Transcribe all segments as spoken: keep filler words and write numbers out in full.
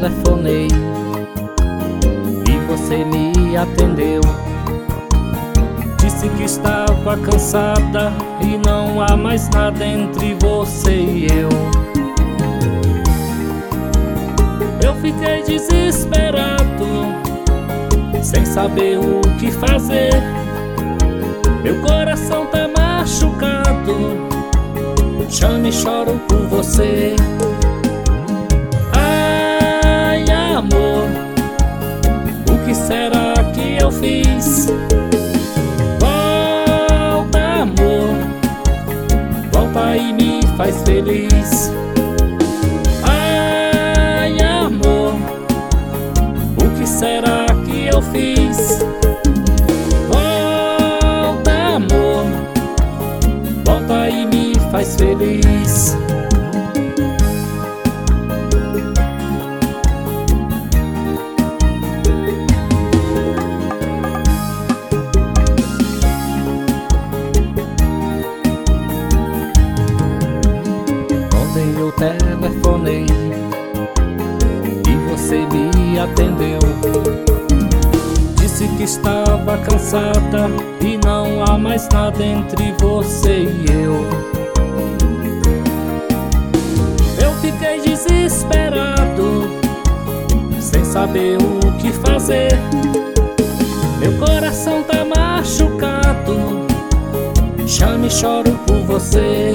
telefonei e você me atendeu. Disse que estava cansada e não há mais nada entre você e eu. Eu fiquei desesperado, sem saber o que fazer. Meu coração tá machucado, chamo e choro por você. Ai, amor, o que será que eu fiz? Volta, amor, volta e me faz feliz. Ai, amor, o que será que eu fiz? Volta, amor, volta e me faz feliz. Ontem eu telefonei e você me atendeu. Disse que estava cansada e não há mais nada entre você e eu. Eu fiquei desesperado, sem saber o que fazer. Meu coração tá machucado, chamo e choro por você.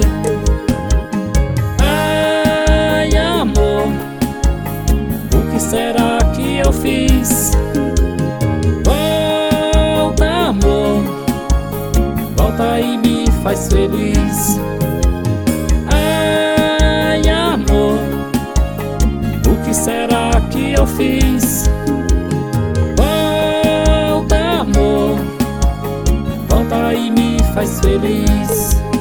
Ai, amor, o que será que eu fiz? Volta, amor, volta e me faz feliz. Ai, amor, o que será que eu fiz? Volta, amor, volta e me faz feliz.